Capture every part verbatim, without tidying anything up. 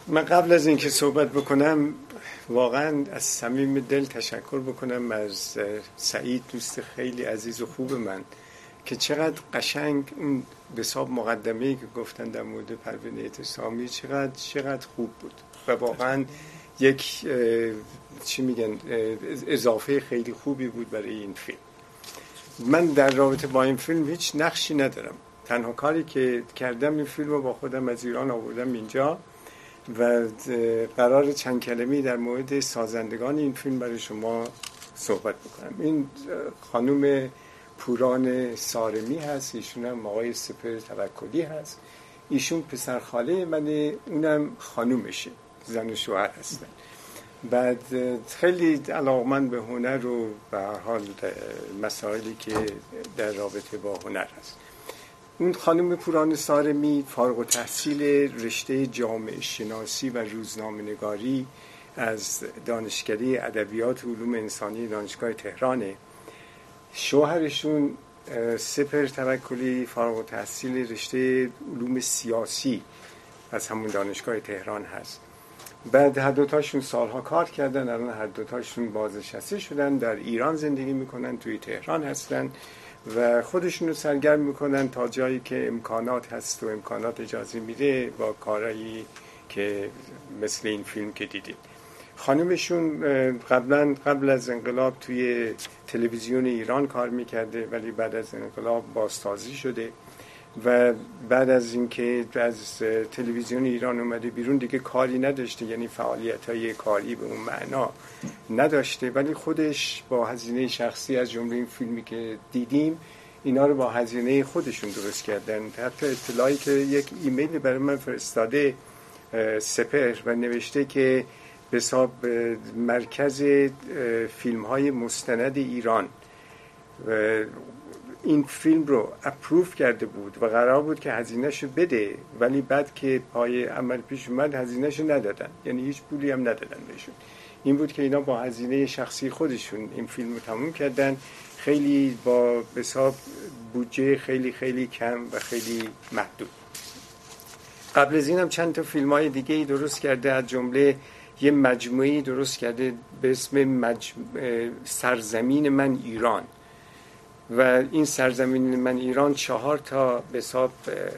من قبل از اینکه صحبت بکنم واقعا از صمیم دل تشکر بکنم از سعید، دوست خیلی عزیز و خوب من، که چقدر قشنگ اون به حساب مقدمه‌ای که گفتن در مورد پروین اعتصامی چقدر چقدر خوب بود و واقعا یک چی میگن اضافه خیلی خوبی بود برای این فیلم. من در رابطه با این فیلم هیچ نقشی ندارم. تنها کاری که کردم این فیلم رو با خودم از ایران آوردم اینجا و قرار چند کلمه‌ای در مورد سازندگان این فیلم برای شما صحبت بکنم. این خانم پوران سارمی هست، ایشون هم آقای سپهر توکلی هست، ایشون پسر خاله منه، اونم خانومشه، زن و شوهر هستن. بعد خیلی علاقمند به هنر و به هر حال مسائلی که در رابطه با هنر هست. اون خانم پوران سارمی فارغ التحصیل رشته جامعه شناسی و روزنامه‌نگاری از دانشکده ادبیات و علوم انسانی دانشگاه تهرانه. شوهرشون سپهر توکلی فارغ التحصیل رشته علوم سیاسی از همون دانشگاه تهران هست. بعد هر دوتاشون سالها کار کردن، الان هر دوتاشون بازنشسته شدن، در ایران زندگی میکنن، توی تهران هستن و خودشون رو سرگرم میکنن تا جایی که امکانات هست و امکانات اجازه میده با کارهایی که مثل این فیلم که دیدید. خانمشون قبلا قبل از انقلاب توی تلویزیون ایران کار میکرده ولی بعد از انقلاب بازتازی شده و بعد از اینکه از تلویزیون ایران اومده بیرون دیگه کاری نداشته، یعنی فعالیت‌های کاری به اون معنا نداشته، ولی خودش با هزینه شخصی از جمله این فیلمی که دیدیم اینا رو با هزینه خودشون درست کردن. حتی اطلاعی که یک ایمیل برای من فرستاده سپهر و نوشته که به حساب مرکز فیلم‌های مستند ایران این فیلم رو اپروف کرده بود و قرار بود که هزینه‌شو بده، ولی بعد که پای عمل پیش اومد هزینه‌شو ندادن، یعنی هیچ پولی هم ندادن بهشون. این بود که اینا با هزینه شخصی خودشون این فیلم رو تموم کردن، خیلی با به حساب بودجه خیلی خیلی کم و خیلی محدود. قبل از اینم چند تا فیلم‌های دیگه‌ای درست کرده، از جمله یه مجموعه‌ای درست کرده به اسم مج... سرزمین من ایران و این سرزمین من ایران چهار تا به حساب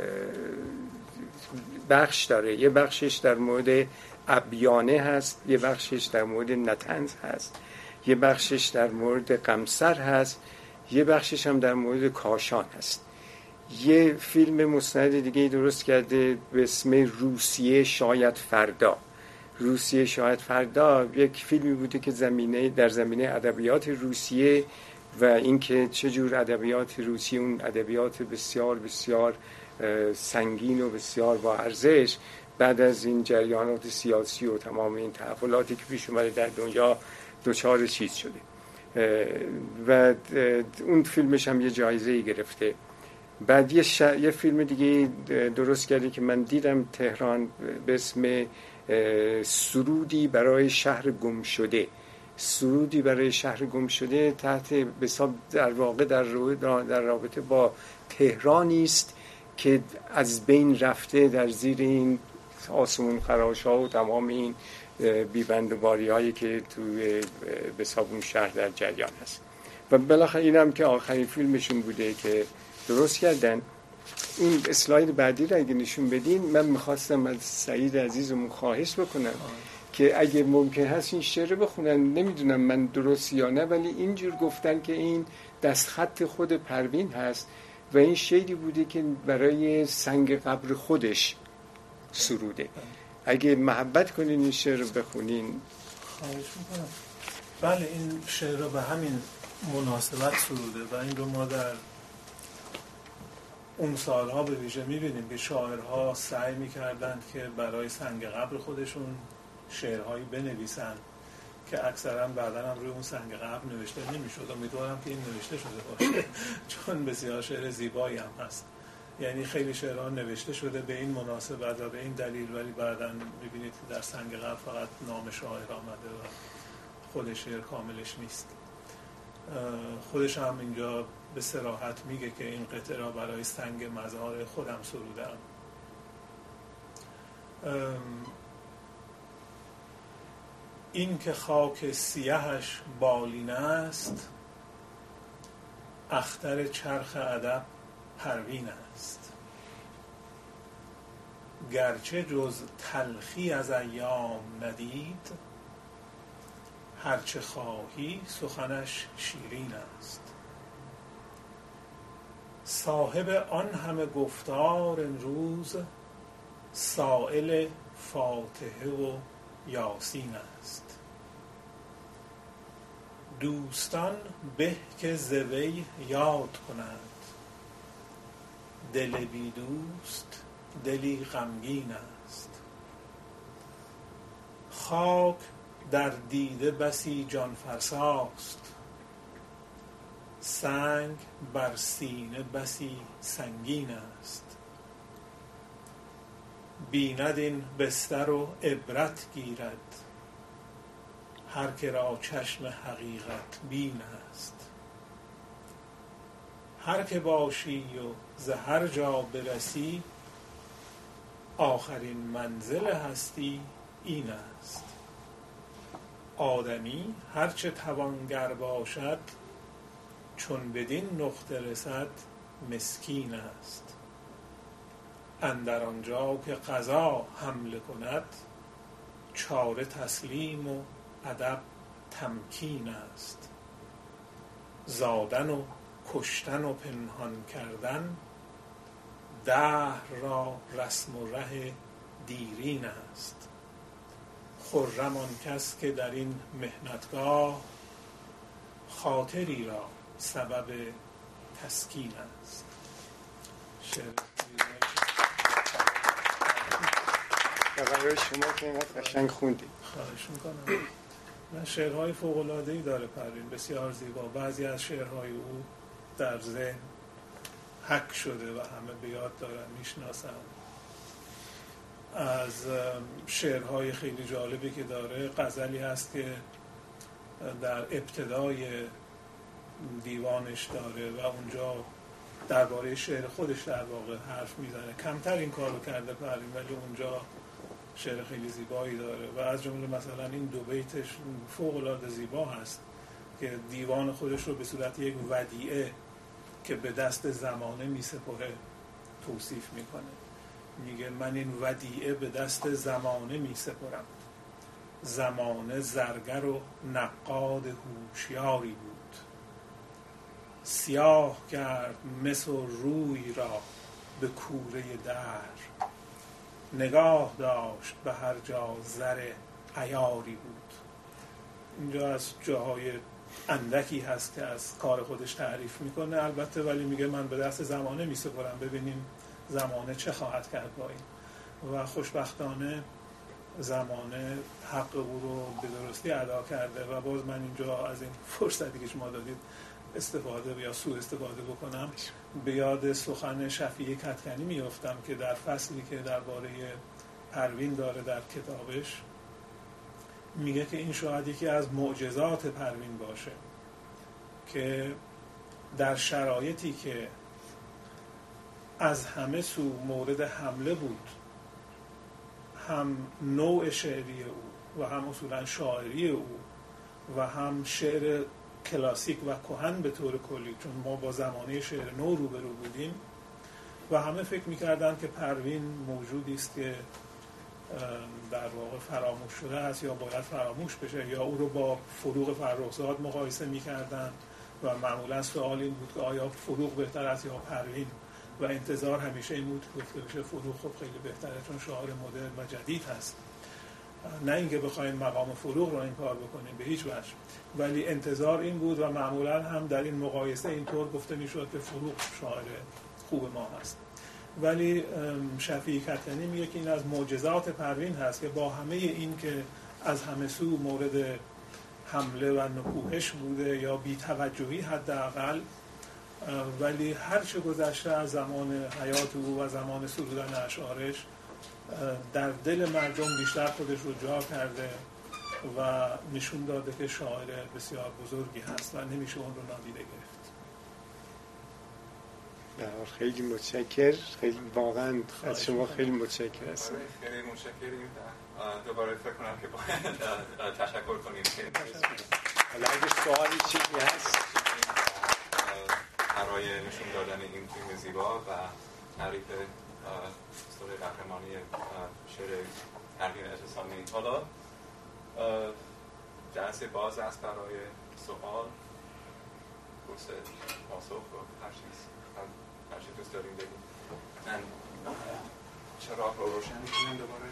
بخش داره. یه بخشش در مورد ابیانه هست، یه بخشش در مورد نطنز هست، یه بخشش در مورد قمصر هست، یه بخشش هم در مورد کاشان هست. یه فیلم مستند دیگه درست کرده به اسم روسیه شاید فردا. روسیه شاید فردا یک فیلمی بوده که زمینه در زمینه ادبیات روسیه و اینکه چجور ادبیات روسی، اون ادبیات بسیار بسیار سنگین و بسیار با ارزش، بعد از این جریانات سیاسی و تمام این تحولاتی که پیش اومده در دنیا دوچار چیز شده و اون فیلمش هم یه جایزه گرفته. بعد یه, ش... یه فیلم دیگه درست کرده که من دیدم تهران به اسم سرودی برای شهر گم شده. سرودی برای شهر گم شده تحت بساب در واقع در, رو... در رابطه با تهرانی است که از بین رفته در زیر این آسمون خراش‌ها و تمام این بیبندوباری هایی که توی بساب اون شهر در جریان هست. و بالاخره اینم که آخرین فیلمشون بوده که درست کردن. این اسلاید بعدی رو اگه نشون بدین، من میخواستم از سعید عزیزمون خواهش بکنم آه. که اگه ممکن هست این شعر بخونن، نمیدونم من درست یا نه، ولی اینجور گفتن که این دستخط خود پروین هست و این شعری بوده که برای سنگ قبر خودش سروده. اگه محبت کنین این شعر رو بخونین. خواهش میکنم. بله، این شعر رو به همین مناسبت سروده و این رو ما در اون سالها به ویژه میبینیم که شاعرها سعی میکردند که برای سنگ قبر خودشون شعرهایی بنویسن که اکثرا بعداً هم روی اون سنگ قبر نوشته نمیشد. امیدوارم که این نوشته شده باشه چون بسیار شعر زیبایی هم هست. یعنی خیلی شعرها نوشته شده به این مناسبت و به این دلیل، ولی بعداً میبینید که در سنگ قبر فقط نام شاعر آمده و خود شعر کاملش نیست. خودش هم اینجا به صراحت میگه که این قطعه را برای سنگ مزار خودم سرودم. این که خاک سیهش بالین است، اختر چرخ ادب پروین است. گرچه جز تلخی از ایام ندید، هرچه خواهی سخنش شیرین است. صاحب آن همه گفتار امروز، سایل فاتحه و یاسین است. دوستان به که ز وی یاد کنند، دل بی دوست دلی غمگین است. خاک در دیده بسی جان فرساست، سنگ بر سینه بسی سنگین است. بیند این بستر و عبرت گیرد، هر که را چشم حقیقت بین است. هر که باشی و ز هر جا برسی، آخرین منزل هستی این است. آدمی هرچه توانگر باشد، چون بدین نقطه رسد مسکین است. اندر آنجا که قضا حمله کند، چاره تسلیم و ادب تمکین است. زادن و کشتن و پنهان کردن، دهر را رسم و ره دیرین است. خرم آن کس که در این محنتگاه، خاطری را سبب تسکین است. شعر برای شما که اینقدر قشنگ خوندید. خواهش میکنم. من شعرهای فوق‌العاده‌ای داره پروین، بسیار زیبا. بعضی از شعرهای او در ذهن حک شده و همه به یاد دارن، میشناسن. از شعرهای خیلی جالبی که داره، غزلی هست که در ابتدای دیوانش داره و اونجا درباره شعر خودش در واقع حرف میزنه. کمتر این کارو کرده پروین، ولی اونجا شعر خیلی زیبایی داره و از جمله مثلا این دو بیتش فوق‌العاده زیبا هست که دیوان خودش رو به صورت یک ودیعه که به دست زمانه میسپره توصیف میکنه. میگه من این ودیعه به دست زمانه میسپرم. زمانه زرگر و نقاد هوشیاری بود، سیاه کرد مس و روی را به کوره دهر. نگاه داشت به هر جا زر عیاری بود. اینجا از جاهای اندکی هست که از کار خودش تعریف میکنه البته، ولی میگه من به دست زمانه میسپرم، ببینیم زمانه چه خواهد کرد با این. و خوشبختانه زمانه حق او رو به درستی ادا کرده و باز من اینجا از این فرصتی که شما دادید استفاده یا سوء استفاده بکنم، به یاد سخن شفیع کدکنی میافتم که در فصلی که درباره پروین داره در کتابش، میگه که این شاید یکی از معجزات پروین باشه که در شرایطی که از همه سو مورد حمله بود، هم نوع شعری او و هم اصولا شاعری او و هم شعر کلاسیک و کهن به طور کلی، چون ما با زمانه شعر نو روبرو بودیم و همه فکر میکردن که پروین موجودی است که در واقع فراموش شده است یا باید فراموش بشه، یا او رو با فروغ فرخزاد مقایسه میکردن و معمولا سوال این بود که آیا فروغ بهتر است یا پروین، و انتظار همیشه این بود گفته بشه فروغ خب خیلی بهتره چون شاعر مدرن و جدید هست. نه اینکه بخوایم مقام فروغ رو این کار بکنیم، به هیچ وجه، ولی انتظار این بود و معمولا هم در این مقایسه اینطور گفته میشد که فروغ شاعر خوب ما هست. ولی شفیع کدکنی میگه که این از معجزات پروین هست که با همه این که از همه سو مورد حمله و نکوهش بوده یا بی‌توجهی حداقل، ولی هرچه گذشته از زمان حیات او و زمان سرودن اشعارش در دل مردم بیشتر خودش رو جا کرده و نشون داده که شاعر بسیار بزرگی هست و نمیشه اون رو نادیده گرفت. خیلی متشکر، خیلی واقعا از شما خیلی متشکر هستم. خیلی متشکریم. دوباره فکر کنم که باید تشکر کنیم که حالا اگه سوالی چیزی هست برای نشون دادن این فیلم زیبا و تعریف استوری قهرمانی شعر پروین اعتصامی. حالا جلسه باز است برای سوال، پرسش، پاسخ و هر چیز هر چیز دوست داریم بگیم. من چراغ رو روشن می‌کنم دوباره.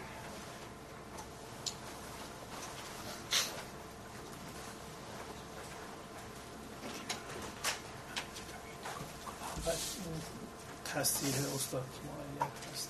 تصحیح استاد معین هست.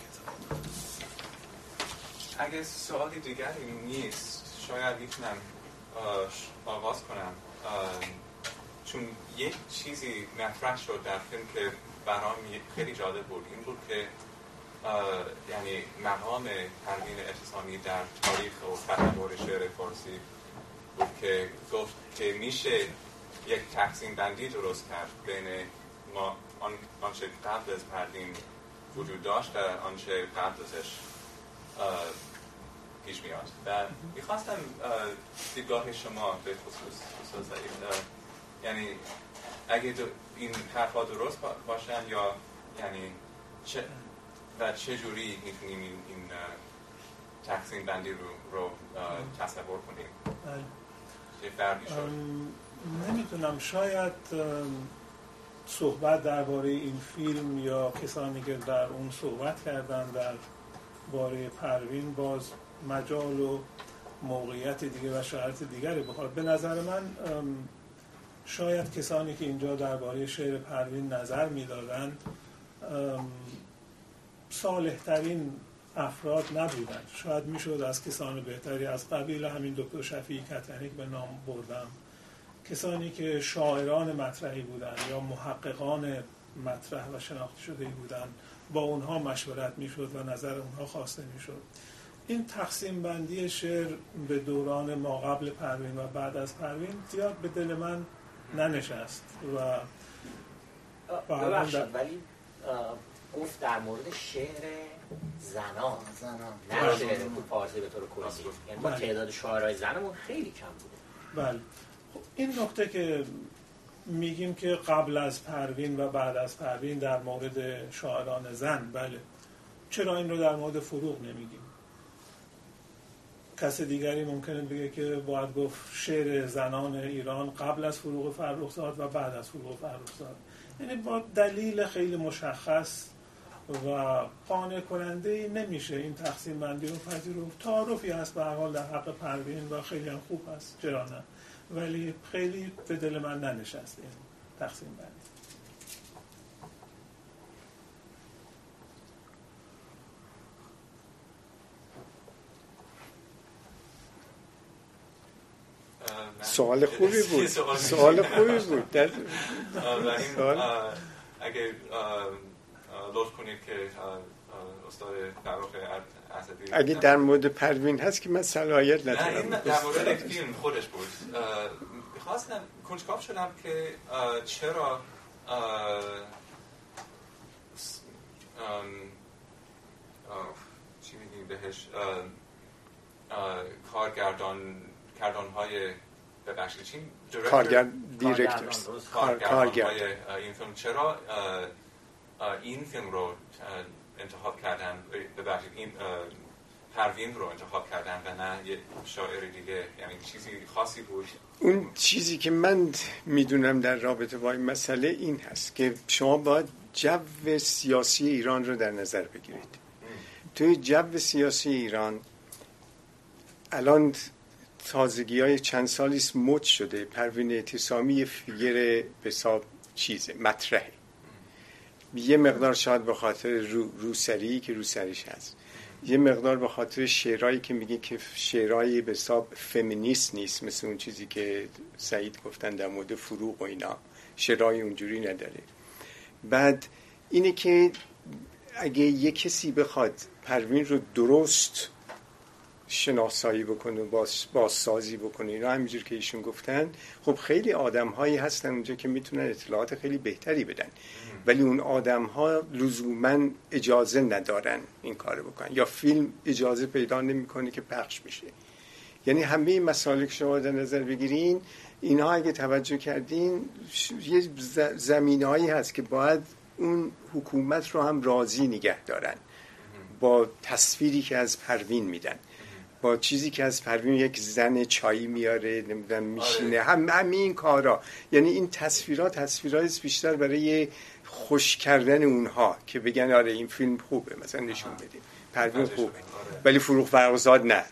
اگه سوالی دیگری نیست شاید میتونم آغاز کنم، چون یک چیزی مطرح شد در فیلم که برام خیلی جالب بود. این بود که یعنی مقام پروین اعتصامی در تاریخ و تصور شعر فارسی بود که گفت که میشه یک تقسیم بندی درست کرد بین ما آن آنچه قبل از پروین وجود داشت و آنچه قبل ازش پیش میاد. و میخواستم دیدگاه شما به خصوص استاد سعید، یعنی اگه این حرفا درست باشن یا یعنی چه و چه جوری میتونیم این, این تقسیم بندی رو, رو تصور کنیم؟ چه فرقی شد؟ نمیدونم، شاید صحبت درباره این فیلم یا کسانی که در اون صحبت کردن در باره پروین باز مجال و موقعیت دیگه و شرایط دیگری بخواد. به نظر من شاید کسانی که اینجا درباره شعر پروین نظر میدادند صالح ترین افراد نبودند. شاید میشد از کسان بهتری از قبیل همین دکتر شفیعی کتانی که به نام بردم، کسانی که شاعران مطرحی بودند یا محققان مطرح و شناخته شده بودند، با اونها مشورت میشد و نظر اونها خواسته میشد. این تقسیم بندی شعر به دوران ما قبل پروین و بعد از پروین زیاد به دل من ننشست و ببخشید ولی گفت در مورد شعر زنان زنان نه شعر فارسی به طور کلی، یعنی با تعداد شاعرای زنمون خیلی کم بوده. بله، خب این نکته که میگیم که قبل از پروین و بعد از پروین در مورد شاعران زن، بله، چرا این رو در مورد فروغ نمیگیم؟ کس دیگری ممکنه بگه که باید گفت شعر زنان ایران قبل از فروغ فرخزاد و بعد از فروغ فرخزاد. یعنی با دلیل خیلی مشخص و قانع کننده نمیشه این تقسیم بندی رو پذیرفت. تعارفی هست به هر حال در حق پروین و خیلی هم خوب هست، چرا نه، ولی خیلی به دل من ننشسته این تقسیم بندی. سوال خوبی بود. سوال خوبی بود. در سوال اگه لطف کنید که استاد فرخ اسدی اگه در مورد پروین هست که من صلاحیت ندارم. نه، این در مورد فیلم خودش بود. می‌خواستم کنجکاو شدم که چرا چی میگیم بهش کارگردان کردان‌های ببخشید چی کارگردان دیرکتورز کارگردان‌های این فیلم چرا این فیلم رو انتخاب کردن، ببخشید این پروین رو انتخاب کردن و نه یه شاعر دیگه؟ یعنی چیزی خاصی بود؟ اون چیزی که من میدونم در رابطه با این مسئله این هست که شما باید جو سیاسی ایران رو در نظر بگیرید. توی جو سیاسی ایران الان تازگی های چند سالیست مد شده پروین اعتصامی فیگر به حساب چیزه مطرحه، یه مقدار شاید به خاطر رو روسری که روسریش هست، یه مقدار به خاطر شعرهایی که میگه که شعرهایی به حساب فمینیست نیست، مثل اون چیزی که سعید گفتن در مورد فروغ و اینا، شعرهای اونجوری نداره. بعد اینه که اگه یه کسی بخواد پروین رو درست شناسایی بکنه و باز بازسازی بکنه. اینا همینجور که ایشون گفتن خب خیلی آدم هایی هستن اونجا که میتونن اطلاعات خیلی بهتری بدن، ولی اون آدم ها لزوما اجازه ندارن این کارو بکنن، یا فیلم اجازه پیدا نمیکنه که پخش بشه. یعنی همه این مسائل که شما در نظر بگیرین، اینها اگه توجه کردین یه زمینه‌ای هست که باید اون حکومت رو هم راضی نگه دارن با تصویری که از پروین میدن، با چیزی که از پروین یک زن چایی میاره نمیدونم میشینه، هم همین این کارا. یعنی این تصویرات تصویرات بیشتر برای خوش کردن اونها که بگن آره این فیلم خوبه، مثلا نشون بدیم پروین خوبه، ولی فروغ فرخزاد نه.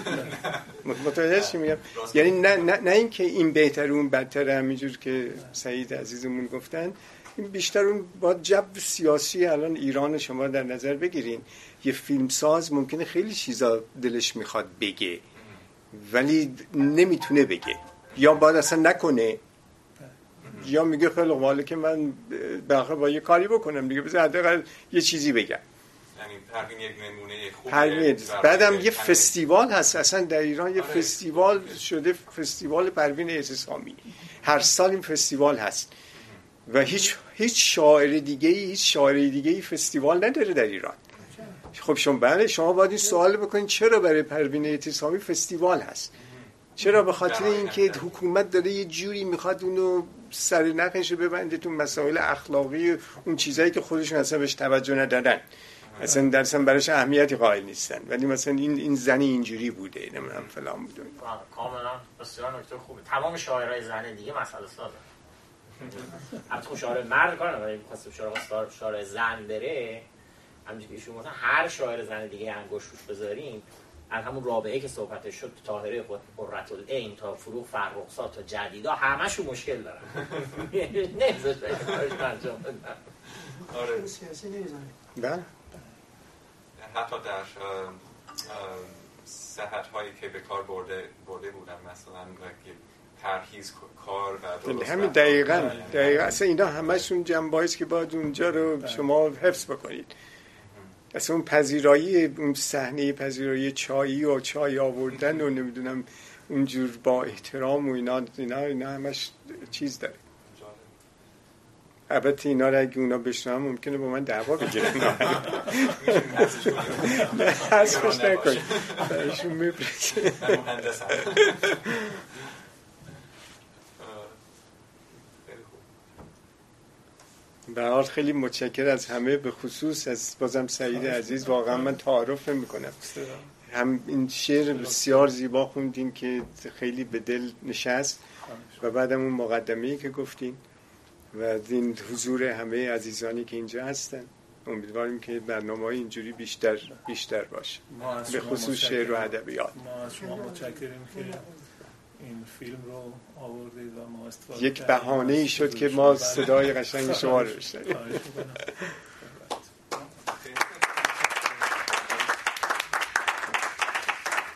متوجه چی میگم؟ یعنی نه نه نه اینکه این بهتره اون بدتره، همینجور که سعید عزیزمون گفتن. این بیشتر اون با جو سیاسی الان ایران شما در نظر بگیرین. یه فیلمساز ممکنه خیلی چیزا دلش میخواد بگه ولی نمیتونه بگه، یا باید اصلا نکنه، یا میگه خیلی والا که من بالاخره با یه کاری بکنم دیگه، بذار حداقل یه چیزی بگم. یعنی پروین یک نمونه خوبه. پروین بعدم یه فستیوال هست اصلا در ایران، یه آره. فستیوال شده، فستیوال پروین اعتصامی. هر سال این فستیوال هست و هیچ هیچ شاعر دیگه ای هیچ شاعر دیگه ای فستیوال نداره در ایران. خب شما بله شما باید این سوال بکنید چرا برای پروین اعتصامی فستیوال هست؟ چرا؟ به خاطر اینکه حکومت داره یه جوری میخواد اونو سر نخش ببنده تو مسائل اخلاقی، اون چیزایی که خودشون اصلا بهش توجه ندادن، اصلا درسن براش اهمیتی قائل نیستن، ولی مثلا این این زنی اینجوری بوده نمیدونم فلان بوده. کاملا بسیار نکته خوبه. تمام شاعرای زن دیگه مسئله سازه. البته شاعر مرد کار نداره، می‌خواد شاعر شاعر زن بره، همونجوری که ایشون گفتن هر شاعر زن دیگه انگشت روش بذاریم، از همون رابعه که صحبتش شد، طاهره قرةالعین تا فروغ فرخزاد تا جدیدا همشون مشکل دارن. نمیذاش کارش انجام بدن. آره سیاسی نمیذارن. بله. حتی در صحت هایی که به کار برده برده بودن، مثلا پرهیز کار و درست همین دقیقاً دقیقاً اصلا اینا همشون جنبه‌ای است که باید اونجا رو شما حفظ بکنید. اصلا اون پذیرایی، اون صحنه پذیرایی چایی و چای آوردن و نمیدونم اونجور با احترام و اینا اینا اینا همش چیز داره. البته اینا رو اگه اونا بشنوم ممکنه با من دعوا بگیرن. نه حسفش نکنید برشون میپرسه. به حال خیلی متشکر از همه، به خصوص از بازم سعید عزیز. واقعا من تعارف نمی‌کنم، هم این شعر بسیار زیبا خوندین که خیلی به دل نشست و بعدم اون مقدمه‌ای که گفتین و این حضور همه عزیزانی که اینجا هستن. امیدواریم که برنامه‌های اینجوری بیشتر بیشتر باشه، به خصوص شعر و ادبیات. ما از شما متشکریم که این فیلم رو آوردید و ما استفاده یک بهانه‌ای شد که ما صدای قشنگ شما رو بشنویم.